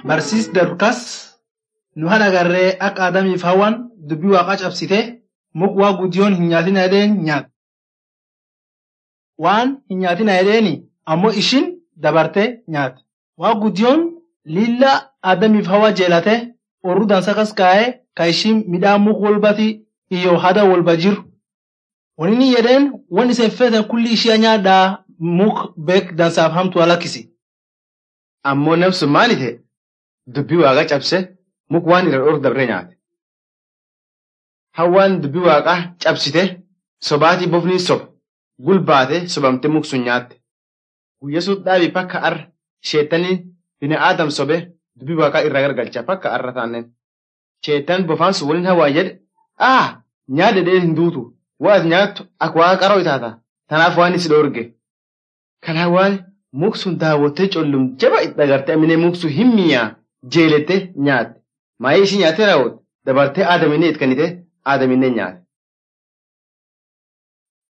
Barsiis darkas nu hana garree akka Adamiif Hawwaan dubbii Waaqaa cabsite muk waa guddiyoon hin nyaatina jedheen nyaat. Waan hin nyaatina jedheeni ammoo ishin dabarte nyaat. Waa guddiyoon lilla Adamiif Hawwa jeelate orru dansa kas kaa'ee ka ishin midhaan muk walbati iyo hada walba jiru. Wanini jedheen wan iseen feten kulli ishee nyaadhaa muk beek dansaaf hamtu alakkisi. Ammoo namsu maali ta'e? Dubbii Waaqaa cabse muk waan irra dhooru dabree nyaate. Hawwaan dubbii Waaqaa cabsite sobaatii bofni soba gulbaate sobamte muk sun nyaatte. Guyyaa sun dhaabii pakka arra sheettanii bina Aadam sobe dubbii Waaqaa irraa gargalcha pakka arra taaneen. Sheettan bofaan sun waliin hawaa jedhe nyaadhe dhee hin duutu waan nyaattu akka Waaqa qaroo itaata tanaaf waan isi dhoorge. Kan hawaan muk sun daawwattee collum jaba itti agartee aminee muk sun hin miyaa jeelette nyaatte. Maayii ishii nyaattee raawwatte dabartee Aadaminee itti kennite Aadaminee nyaate.